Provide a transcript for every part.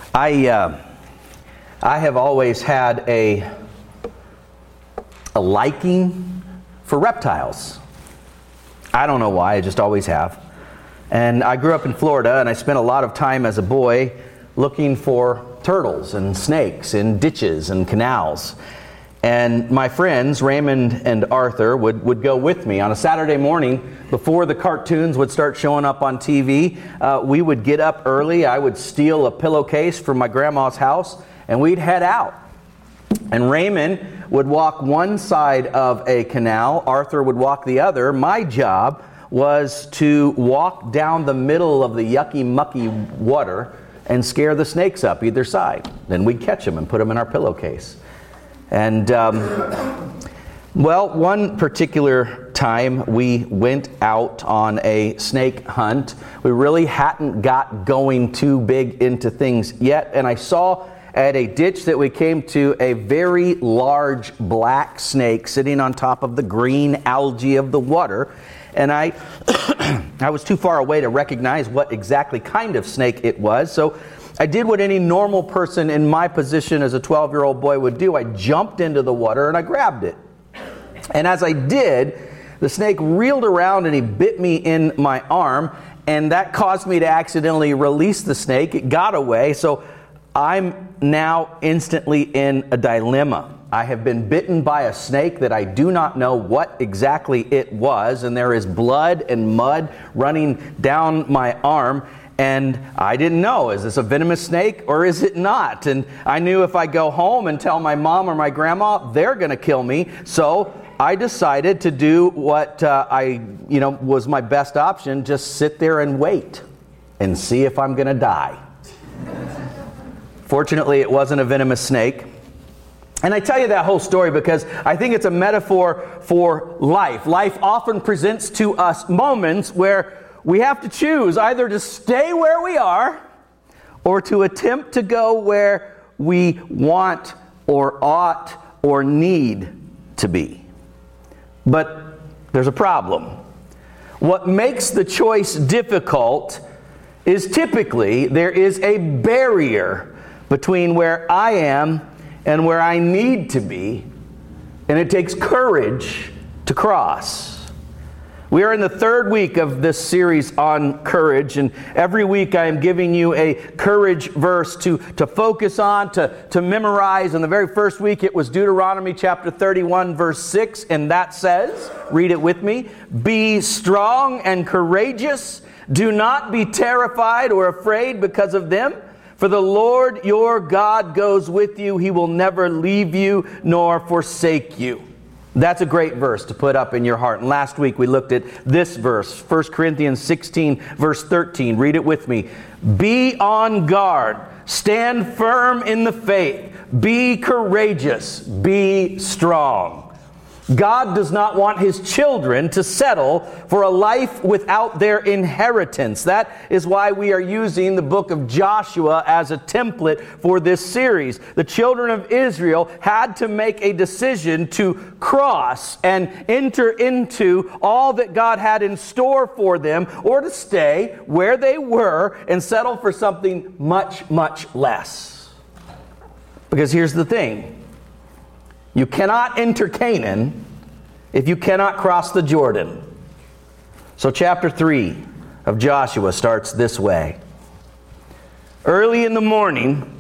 I have always had a liking for reptiles. I don't know why, I just always have. And I grew up in Florida, and I spent a lot of time as a boy looking for turtles and snakes in ditches and canals. And my friends, Raymond and Arthur, would go with me. On a Saturday morning, before the cartoons would start showing up on TV, we would get up early. I would steal a pillowcase from my grandma's house, and we'd head out. And Raymond would walk one side of a canal. Arthur would walk the other. My job was to walk down the middle of the yucky, mucky water and scare the snakes up either side. Then we'd catch them and put them in our pillowcase. And, one particular time we went out on a snake hunt. We really hadn't got going too big into things yet. And I saw at a ditch that we came to a very large black snake sitting on top of the green algae of the water. And I was too far away to recognize what exactly kind of snake it was. So I did what any normal person in my position as a 12-year-old boy would do. I jumped into the water and I grabbed it. And as I did, the snake reeled around and he bit me in my arm. And that caused me to accidentally release the snake. It got away. So I'm now instantly in a dilemma. I have been bitten by a snake that I do not know what exactly it was, and there is blood and mud running down my arm, and I didn't know, is this a venomous snake or is it not? And I knew if I go home and tell my mom or my grandma, they're going to kill me. So I decided to do what was my best option, just sit there and wait and see if I'm going to die. Fortunately, it wasn't a venomous snake. And I tell you that whole story because I think it's a metaphor for life. Life often presents to us moments where we have to choose either to stay where we are or to attempt to go where we want or ought or need to be. But there's a problem. What makes the choice difficult is typically there is a barrier between where I am and where I need to be, and it takes courage to cross. We are in the third week of this series on courage, and every week I am giving you a courage verse to focus on, to memorize. In the very first week it was Deuteronomy chapter 31 verse 6, and that says, read it with me, "Be strong and courageous, do not be terrified or afraid because of them. For the Lord your God goes with you. He will never leave you nor forsake you." That's a great verse to put up in your heart. And last week we looked at this verse, 1 Corinthians 16, verse 13. Read it with me. "Be on guard. Stand firm in the faith. Be courageous. Be strong." God does not want His children to settle for a life without their inheritance. That is why we are using the book of Joshua as a template for this series. The children of Israel had to make a decision to cross and enter into all that God had in store for them, or to stay where they were and settle for something much, much less. Because here's the thing. You cannot enter Canaan if you cannot cross the Jordan. So chapter 3 of Joshua starts this way. "Early in the morning,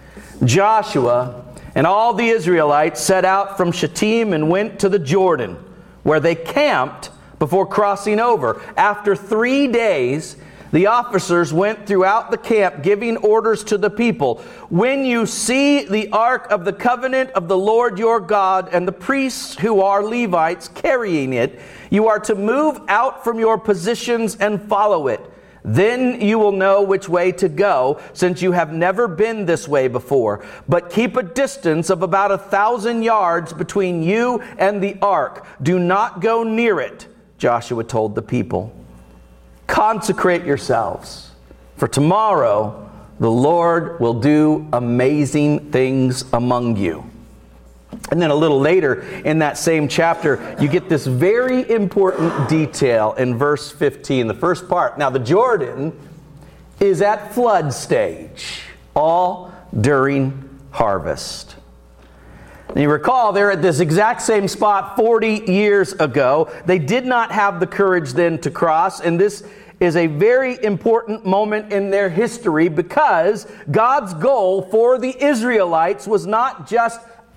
Joshua and all the Israelites set out from Shittim and went to the Jordan, where they camped before crossing over. After 3 days, the officers went throughout the camp, giving orders to the people. When you see the ark of the covenant of the Lord your God and the priests who are Levites carrying it, you are to move out from your positions and follow it. Then you will know which way to go, since you have never been this way before. But keep a distance of about 1,000 yards between you and the ark. Do not go near it," Joshua told the people. "Consecrate yourselves, for tomorrow the Lord will do amazing things among you." And then a little later in that same chapter, you get this very important detail in verse 15, the first part. Now the Jordan is at flood stage. all during harvest. And you recall they're at this exact same spot 40 years ago. They did not have the courage then to cross, and this is a very important moment in their history because God's goal for the Israelites was not just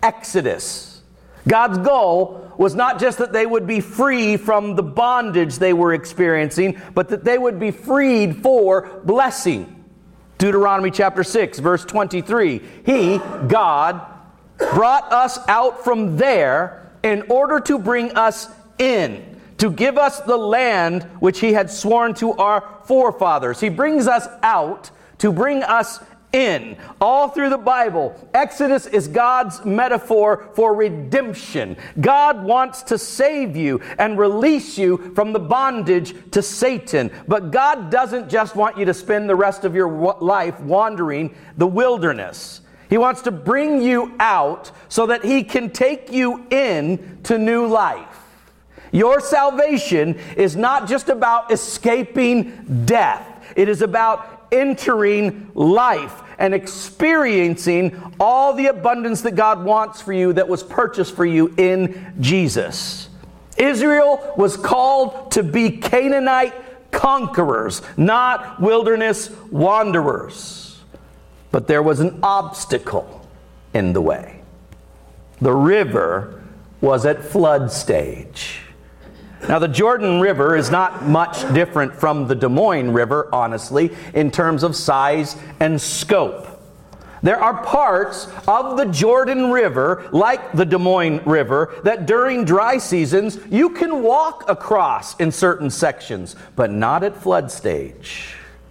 Exodus. God's goal was not just that they would be free from the bondage they were experiencing, but that they would be freed for blessing. Deuteronomy chapter 6, verse 23. He, God, brought us out from there in order to bring us in, to give us the land which he had sworn to our forefathers. He brings us out to bring us in. All through the Bible, Exodus is God's metaphor for redemption. God wants to save you and release you from the bondage to Satan. But God doesn't just want you to spend the rest of your life wandering the wilderness. He wants to bring you out so that he can take you in to new life. Your salvation is not just about escaping death. It is about entering life and experiencing all the abundance that God wants for you that was purchased for you in Jesus. Israel was called to be Canaanite conquerors, not wilderness wanderers. But there was an obstacle in the way. The river was at flood stage. Now, the Jordan River is not much different from the Des Moines River, honestly, in terms of size and scope. There are parts of the Jordan River, like the Des Moines River, that during dry seasons you can walk across in certain sections, but not at flood stage.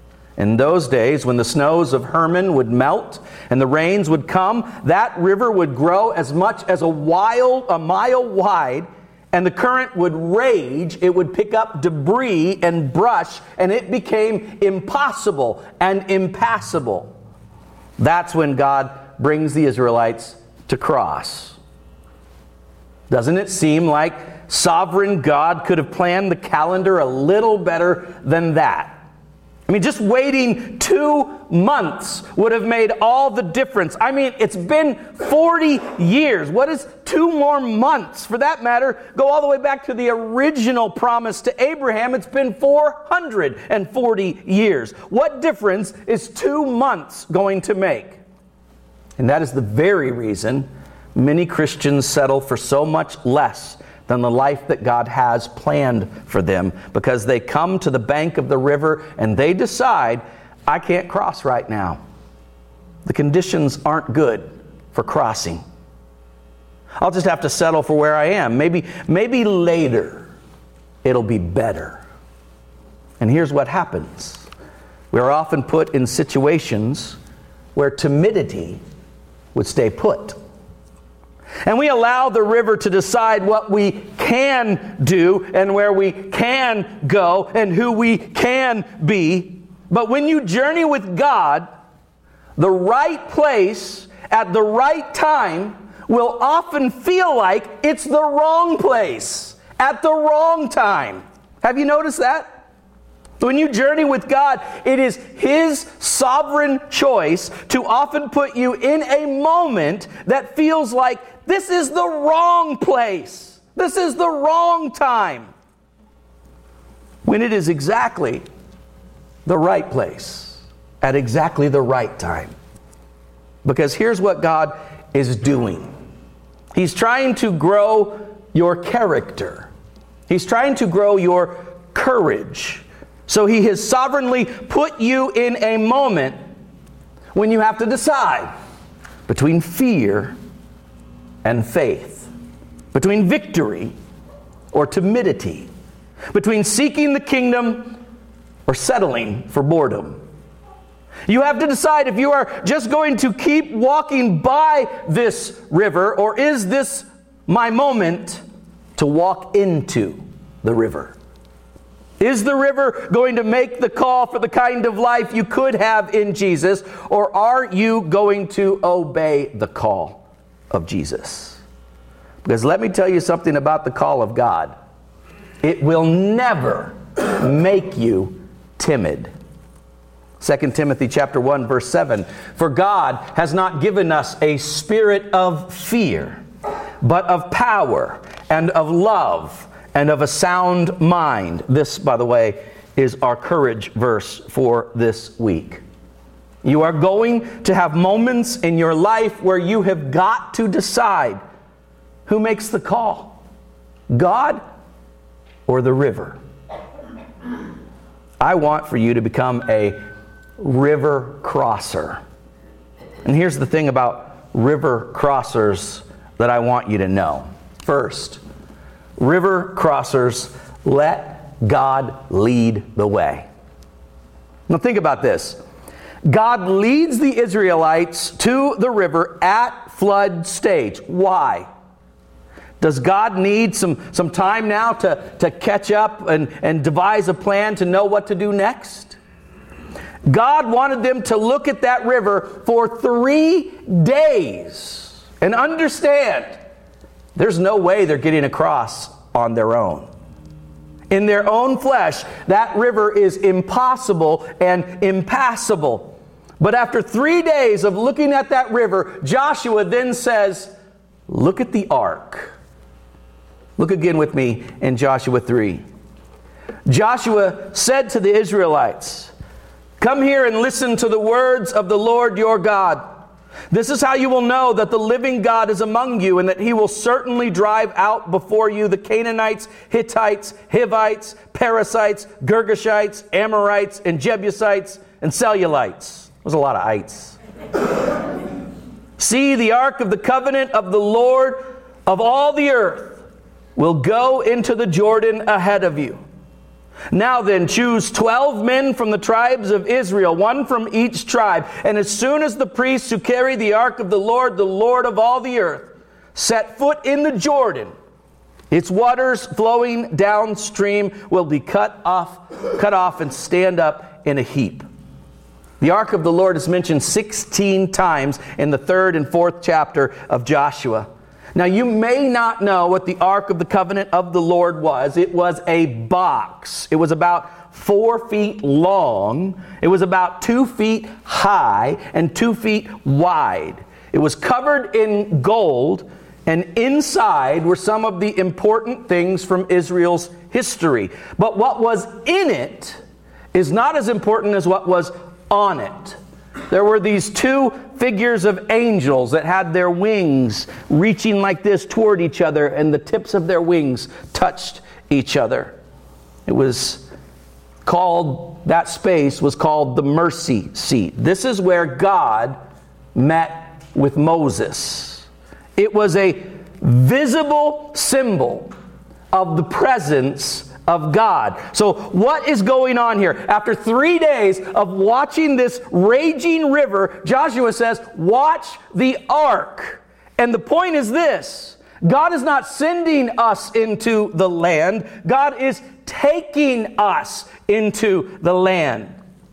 In those days, when the snows of Hermon would melt and the rains would come, that river would grow as much as a mile wide, and the current would rage. It would pick up debris and brush, and it became impossible and impassable. That's when God brings the Israelites to cross. Doesn't it seem like sovereign God could have planned the calendar a little better than that? I mean, just waiting 2 months would have made all the difference. I mean, it's been 40 years. What is 2 more months? For that matter, go all the way back to the original promise to Abraham. It's been 440 years. What difference is 2 months going to make? And that is the very reason many Christians settle for so much less than the life that God has planned for them, because they come to the bank of the river and they decide, I can't cross right now. The conditions aren't good for crossing. I'll just have to settle for where I am. Maybe later it'll be better. And here's what happens. We are often put in situations where timidity would stay put. And we allow the river to decide what we can do and where we can go and who we can be. But when you journey with God, the right place at the right time will often feel like it's the wrong place at the wrong time. Have you noticed that? When you journey with God, it is His sovereign choice to often put you in a moment that feels like this is the wrong place. This is the wrong time. When it is exactly the right place at exactly the right time. Because here's what God is doing. He's trying to grow your character. He's trying to grow your courage. So He has sovereignly put you in a moment when you have to decide between fear and faith, between victory or timidity, between seeking the kingdom or settling for boredom. You have to decide if you are just going to keep walking by this river, or is this my moment to walk into the river? Is the river going to make the call for the kind of life you could have in Jesus, or are you going to obey the call of Jesus? Because let me tell you something about the call of God. It will never make you timid. 2 Timothy chapter 1, verse 7. For God has not given us a spirit of fear, but of power and of love and of a sound mind. This, by the way, is our courage verse for this week. You are going to have moments in your life where you have got to decide who makes the call, God or the river. I want for you to become a river crosser. And here's the thing about river crossers that I want you to know. First, river crossers let God lead the way. Now think about this. God leads the Israelites to the river at flood stage. Why? Does God need some time now to catch up and devise a plan to know what to do next? God wanted them to look at that river for 3 days and understand there's no way they're getting across on their own. In their own flesh, that river is impossible and impassable. But after 3 days of looking at that river, Joshua then says, look at the ark. Look again with me in Joshua 3. Joshua said to the Israelites, come here and listen to the words of the Lord your God. This is how you will know that the living God is among you, and that he will certainly drive out before you the Canaanites, Hittites, Hivites, Perizzites, Girgashites, Amorites, and Jebusites, and Cellulites. There's a lot of ites. See, the ark of the covenant of the Lord of all the earth will go into the Jordan ahead of you. Now then, choose 12 men from the tribes of Israel, one from each tribe. And as soon as the priests who carry the ark of the Lord of all the earth, set foot in the Jordan, its waters flowing downstream will be cut off and stand up in a heap. The ark of the Lord is mentioned 16 times in the 3rd and 4th chapter of Joshua. Now, you may not know what the Ark of the Covenant of the Lord was. It was a box. It was about 4 feet long. It was about 2 feet high and 2 feet wide. It was covered in gold, and inside were some of the important things from Israel's history. But what was in it is not as important as what was on it. There were these 2 figures of angels that had their wings reaching like this toward each other, and the tips of their wings touched each other. It was called, that space was called the mercy seat. This is where God met with Moses. It was a visible symbol of the presence of God. So what is going on here? After 3 days of watching this raging river, Joshua says, watch the ark. And the point is this: God is not sending us into the land. God is taking us into the land.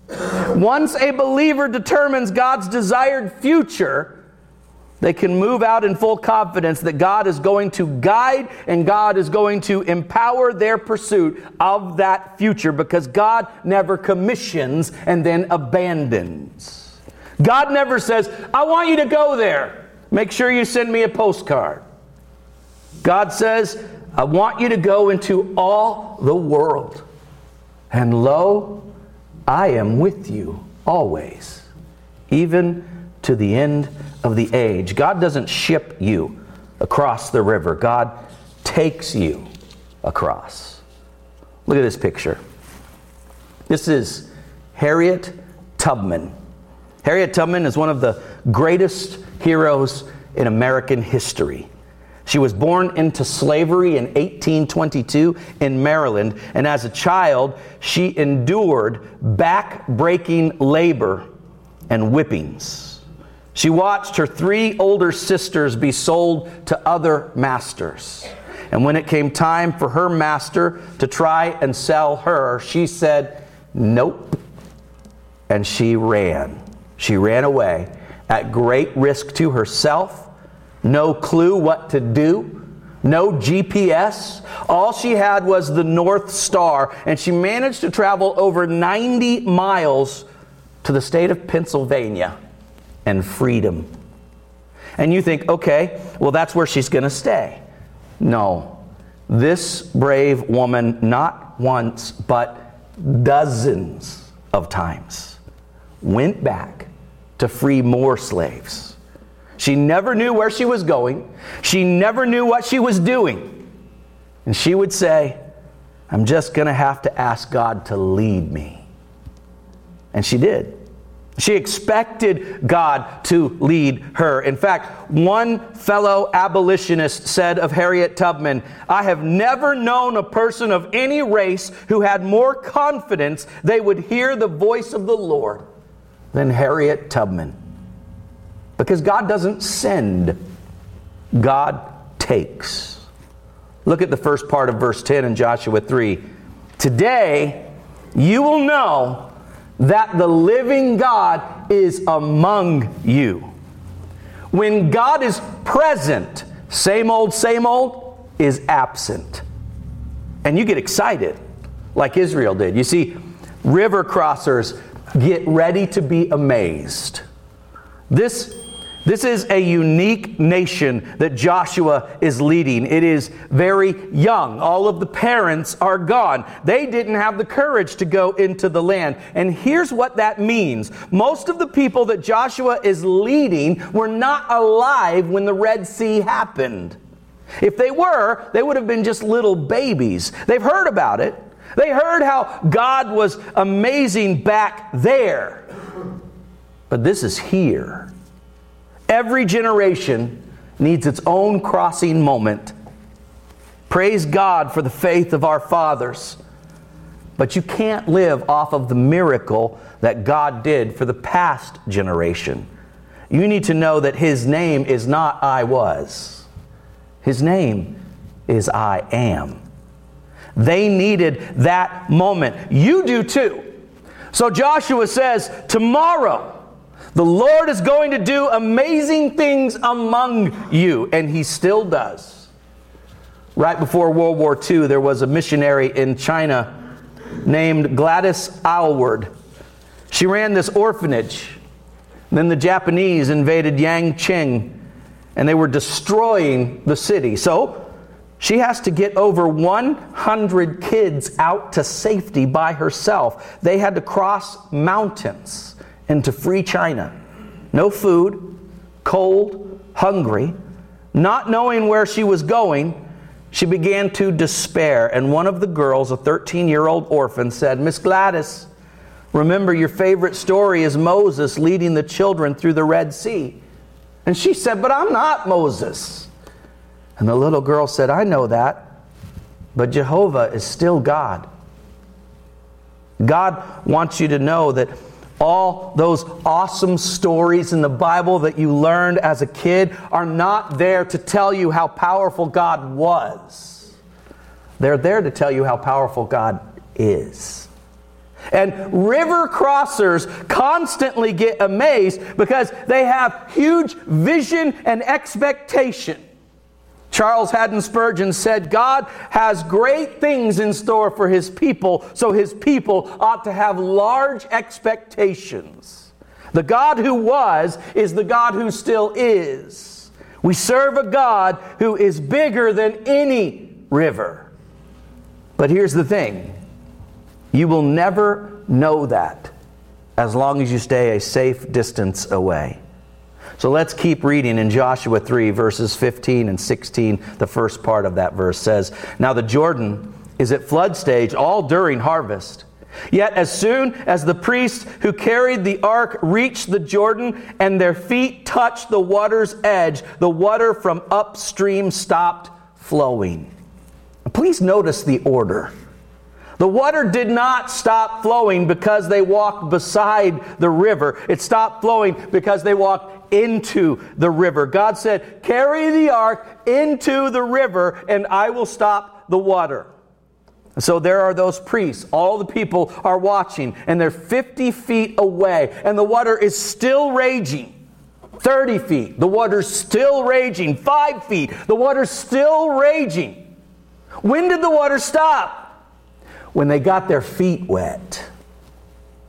Once a believer determines God's desired future, they can move out in full confidence that God is going to guide and God is going to empower their pursuit of that future, because God never commissions and then abandons. God never says, I want you to go there. Make sure you send me a postcard. God says, I want you to go into all the world. And lo, I am with you always, even to the end of the age. God doesn't ship you across the river. God takes you across. Look at this picture. This is Harriet Tubman. Harriet Tubman is one of the greatest heroes in American history. She was born into slavery in 1822 in Maryland, and as a child, she endured back-breaking labor and whippings. She watched her 3 older sisters be sold to other masters. And when it came time for her master to try and sell her, she said, nope. And she ran. She ran away at great risk to herself. No clue what to do. No GPS. All she had was the North Star. And she managed to travel over 90 miles to the state of Pennsylvania and freedom. And you think, okay, well, that's where she's going to stay. No. This brave woman, not once, but dozens of times, went back to free more slaves. She never knew where she was going. She never knew what she was doing. And she would say, I'm just going to have to ask God to lead me. And she did. She expected God to lead her. In fact, one fellow abolitionist said of Harriet Tubman, I have never known a person of any race who had more confidence they would hear the voice of the Lord than Harriet Tubman. Because God doesn't send, God takes. Look at the first part of verse 10 in Joshua 3. Today you will know that the living God is among you. When God is present, same old is absent. And you get excited like Israel did. You see, river crossers get ready to be amazed. This is a unique nation that Joshua is leading. It is very young. All of the parents are gone. They didn't have the courage to go into the land. And here's what that means. Most of the people that Joshua is leading were not alive when the Red Sea happened. If they were, they would have been just little babies. They've heard about it. They heard how God was amazing back there. But this is here. Every generation needs its own crossing moment. Praise God for the faith of our fathers. But you can't live off of the miracle that God did for the past generation. You need to know that His name is not I was. His name is I am. They needed that moment. You do too. So Joshua says, tomorrow, the Lord is going to do amazing things among you. And He still does. Right before World War II, there was a missionary in China named Gladys Aylward. She ran this orphanage. Then the Japanese invaded Yangqing, and they were destroying the city. So she has to get over 100 kids out to safety by herself. They had to cross mountains into free China. No food, cold, hungry. Not knowing where she was going, she began to despair. And one of the girls, a 13-year-old orphan, said, Miss Gladys, remember your favorite story is Moses leading the children through the Red Sea. And she said, but I'm not Moses. And the little girl said, I know that, but Jehovah is still God. God wants you to know that all those awesome stories in the Bible that you learned as a kid are not there to tell you how powerful God was. They're there to tell you how powerful God is. And river crossers constantly get amazed because they have huge vision and expectation. Charles Haddon Spurgeon said, God has great things in store for His people, so His people ought to have large expectations. The God who was is the God who still is. We serve a God who is bigger than any river. But here's the thing. You will never know that as long as you stay a safe distance away. So let's keep reading in Joshua 3, verses 15 and 16. The first part of that verse says, Now the Jordan is at flood stage all during harvest. Yet as soon as the priests who carried the ark reached the Jordan and their feet touched the water's edge, the water from upstream stopped flowing. Please notice the order. The water did not stop flowing because they walked beside the river. It stopped flowing because they walked into the river. God said, carry the ark into the river and I will stop the water. So there are those priests. All the people are watching and they're 50 feet away and the water is still raging. 30 feet, the water's still raging. 5 feet, the water's still raging. When did the water stop? When they got their feet wet.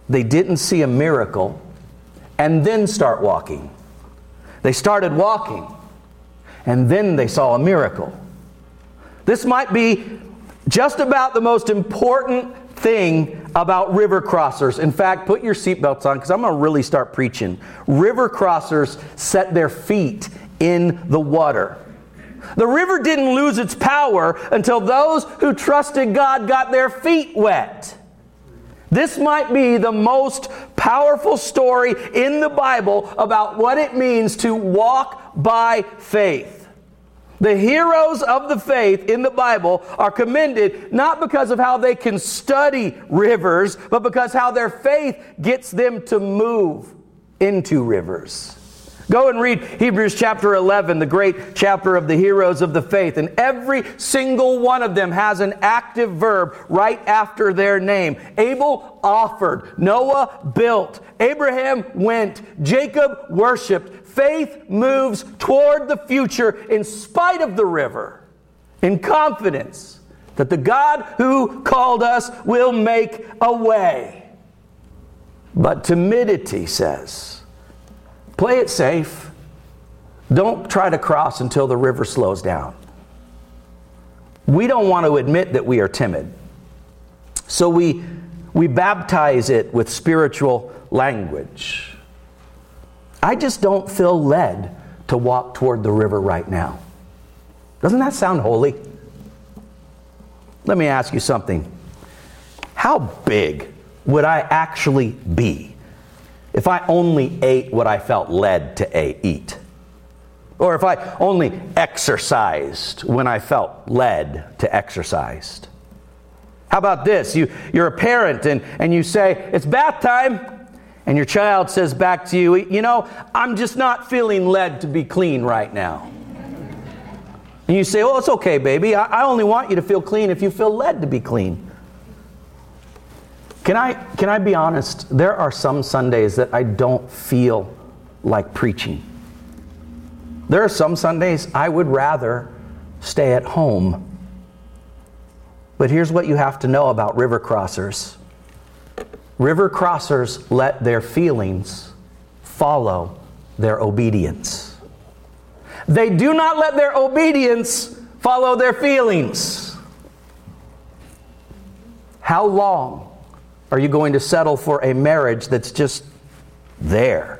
they didn't see a miracle and then start walking. They started walking and then they saw a miracle. This might be just about the most important thing about river crossers. In fact, put your seatbelts on because I'm going to really start preaching. River crossers set their feet in the water. The river didn't lose its power until those who trusted God got their feet wet. This might be the most powerful story in the Bible about what it means to walk by faith. The heroes of the faith in the Bible are commended not because of how they can study rivers, but because how their faith gets them to move into rivers. Go and read Hebrews chapter 11, the great chapter of the heroes of the faith. And every single one of them has an active verb right after their name. Abel offered. Noah built. Abraham went. Jacob worshiped. Faith moves toward the future in spite of the river, in confidence that the God who called us will make a way. But timidity says, play it safe. Don't try to cross until the river slows down. We don't want to admit that we are timid. So we baptize it with spiritual language. I just don't feel led to walk toward the river right now. Doesn't that sound holy? Let me ask you something. How big would I actually be if I only ate what I felt led to eat? Or if I only exercised when I felt led to exercise? How about this? You're a parent and you say, it's bath time. And your child says back to you, you know, I'm just not feeling led to be clean right now. And you say, oh, it's okay, baby. I only want you to feel clean if you feel led to be clean. Can I be honest? There are some Sundays that I don't feel like preaching. There are some Sundays I would rather stay at home. But here's what you have to know about river crossers. River crossers let their feelings follow their obedience. They do not let their obedience follow their feelings. How long are you going to settle for a marriage that's just there?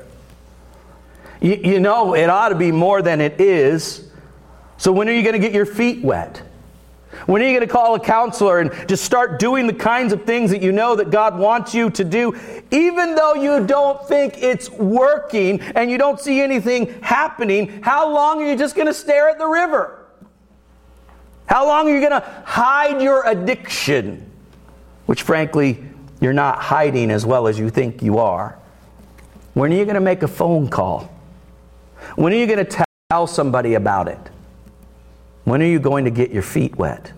You know, it ought to be more than it is. So when are you going to get your feet wet? When are you going to call a counselor and just start doing the kinds of things that you know that God wants you to do, even though you don't think it's working and you don't see anything happening? How long are you just going to stare at the river? How long are you going to hide your addiction, which frankly, you're not hiding as well as you think you are? When are you going to make a phone call? When are you going to tell somebody about it? When are you going to get your feet wet?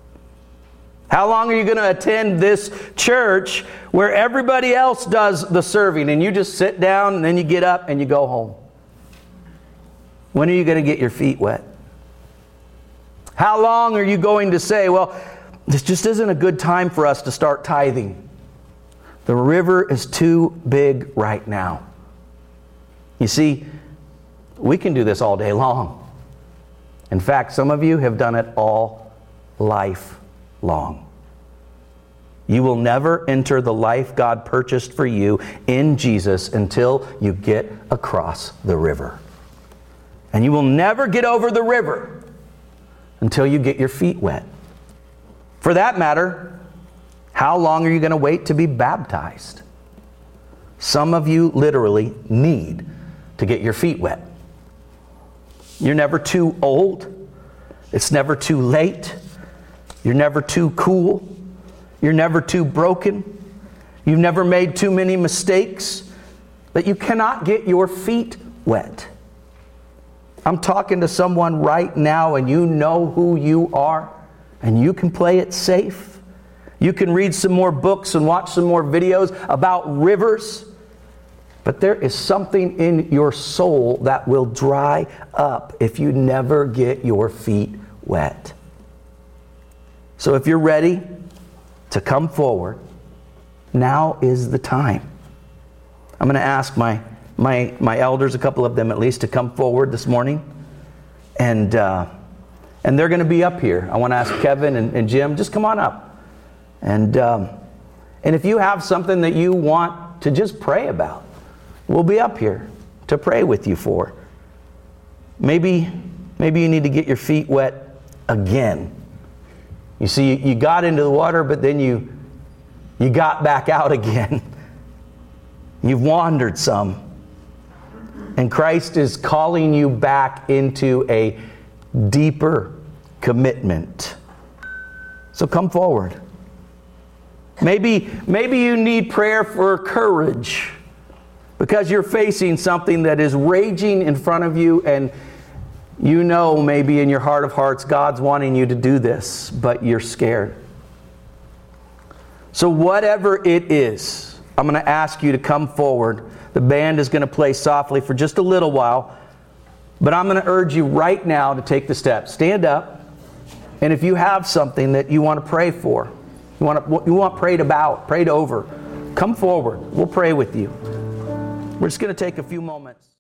How long are you going to attend this church where everybody else does the serving and you just sit down and then you get up and you go home? When are you going to get your feet wet? How long are you going to say, well, this just isn't a good time for us to start tithing? The river is too big right now. You see, we can do this all day long. In fact, some of you have done it all life long. You will never enter the life God purchased for you in Jesus until you get across the river. And you will never get over the river until you get your feet wet. For that matter, how long are you going to wait to be baptized? Some of you literally need to get your feet wet. You're never too old. It's never too late. You're never too cool. You're never too broken. You've never made too many mistakes that you cannot get your feet wet. I'm talking to someone right now and you know who you are and you can play it safe. You can read some more books and watch some more videos about rivers. But there is something in your soul that will dry up if you never get your feet wet. So if you're ready to come forward now is the time. I'm going to ask my elders, a couple of them at least, to come forward this morning. And they're going to be up here. I want to ask Kevin and Jim, just come on up. And if you have something that you want to just pray about, we'll be up here to pray with you for. Maybe you need to get your feet wet again. You see, you got into the water, but then you got back out again. You've wandered some. And Christ is calling you back into a deeper commitment. So come forward. Maybe you need prayer for courage because you're facing something that is raging in front of you, and you know maybe in your heart of hearts God's wanting you to do this, but you're scared. So whatever it is, I'm going to ask you to come forward. The band is going to play softly for just a little while, but I'm going to urge you right now to take the step. Stand up, and if you have something that you want to pray for, you want prayed about, prayed over, come forward. We'll pray with you. We're just going to take a few moments.